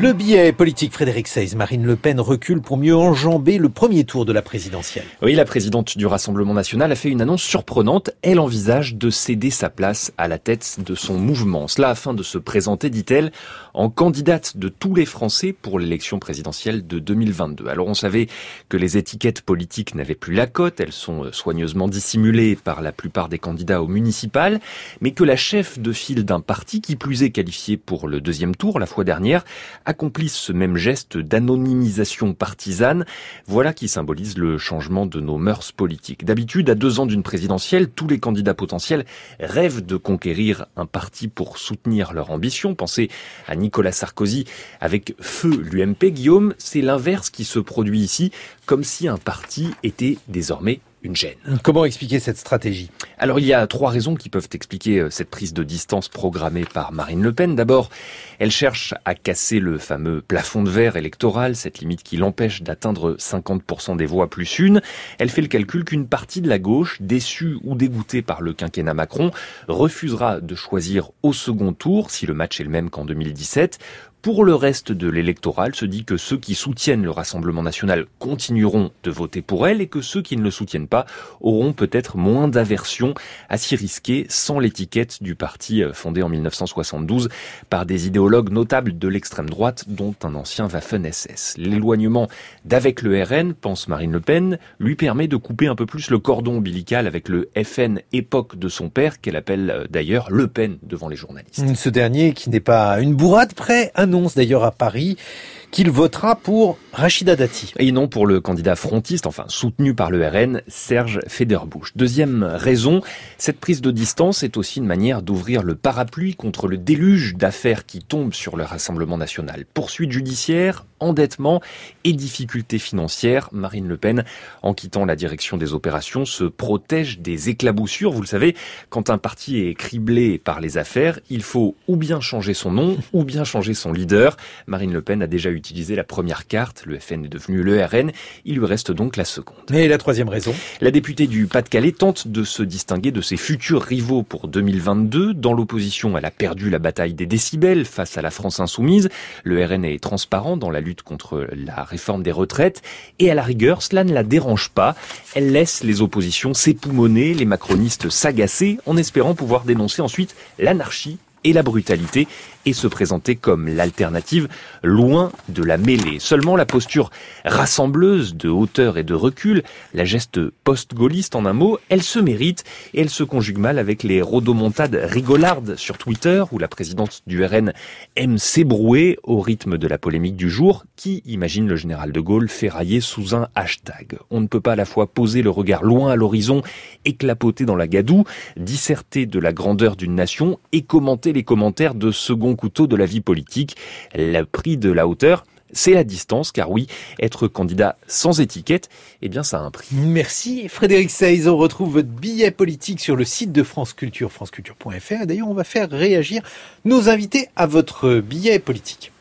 Le billet politique, Frédéric Seyss, Marine Le Pen recule pour mieux enjamber le premier tour de la présidentielle. Oui, la présidente du Rassemblement national a fait une annonce surprenante. Elle envisage de céder sa place à la tête de son mouvement. Cela afin de se présenter, dit-elle, en candidate de tous les Français pour l'élection présidentielle de 2022. Alors on savait que les étiquettes politiques n'avaient plus la cote. Elles sont soigneusement dissimulées par la plupart des candidats aux municipales. Mais que la chef de file d'un parti, qui plus est qualifiée pour le deuxième tour la fois dernière, accomplissent ce même geste d'anonymisation partisane. Voilà qui symbolise le changement de nos mœurs politiques. D'habitude, à 2 ans d'une présidentielle, tous les candidats potentiels rêvent de conquérir un parti pour soutenir leur ambition. Pensez à Nicolas Sarkozy avec feu l'UMP. Guillaume, c'est l'inverse qui se produit ici, comme si un parti était désormais une gêne. Comment expliquer cette stratégie ? Alors il y a 3 raisons qui peuvent expliquer cette prise de distance programmée par Marine Le Pen. D'abord, elle cherche à casser le fameux plafond de verre électoral, cette limite qui l'empêche d'atteindre 50% des voix plus une. Elle fait le calcul qu'une partie de la gauche, déçue ou dégoûtée par le quinquennat Macron, refusera de choisir au second tour, si le match est le même qu'en 2017. Pour le reste de l'électorat, elle se dit que ceux qui soutiennent le Rassemblement national continueront de voter pour elle et que ceux qui ne le soutiennent pas auront peut-être moins d'aversion à s'y risquer sans l'étiquette du parti fondé en 1972 par des idéologues notables de l'extrême droite, dont un ancien Waffen-SS. L'éloignement d'avec le RN, pense Marine Le Pen, lui permet de couper un peu plus le cordon ombilical avec le FN époque de son père, qu'elle appelle d'ailleurs Le Pen devant les journalistes. Ce dernier, qui n'est pas une bourrade près, annonce d'ailleurs à Paris qu'il votera pour Rachida Dati. Et non pour le candidat frontiste, enfin soutenu par le RN, Serge Federbusch. Deuxième raison, cette prise de distance est aussi une manière d'ouvrir le parapluie contre le déluge d'affaires qui tombent sur le Rassemblement national. Poursuites judiciaires, endettement et difficultés financières. Marine Le Pen, en quittant la direction des opérations, se protège des éclaboussures. Vous le savez, quand un parti est criblé par les affaires, il faut ou bien changer son nom, ou bien changer son leader. Marine Le Pen a déjà utilisé la première carte, le FN est devenu le RN, il lui reste donc la seconde. Et la troisième raison ? La députée du Pas-de-Calais tente de se distinguer de ses futurs rivaux pour 2022. Dans l'opposition, elle a perdu la bataille des décibels face à la France insoumise. Le RN est transparent dans la lutte contre la réforme des retraites. Et à la rigueur, cela ne la dérange pas. Elle laisse les oppositions s'époumoner, les macronistes s'agacer, en espérant pouvoir dénoncer ensuite l'anarchie et la brutalité et se présenter comme l'alternative loin de la mêlée. Seulement la posture rassembleuse de hauteur et de recul, la geste post-gaulliste en un mot, elle se mérite et elle se conjugue mal avec les rodomontades rigolardes sur Twitter où la présidente du RN aime s'ébrouer au rythme de la polémique du jour qui imagine le général de Gaulle ferrailler sous un hashtag. On ne peut pas à la fois poser le regard loin à l'horizon, éclapoter dans la gadoue, disserter de la grandeur d'une nation et commenter les commentaires de second couteau de la vie politique. Le prix de la hauteur, c'est la distance, car oui, être candidat sans étiquette, eh bien ça a un prix. Merci Frédéric Seyss. On retrouve votre billet politique sur le site de France Culture, franceculture.fr. D'ailleurs, on va faire réagir nos invités à votre billet politique.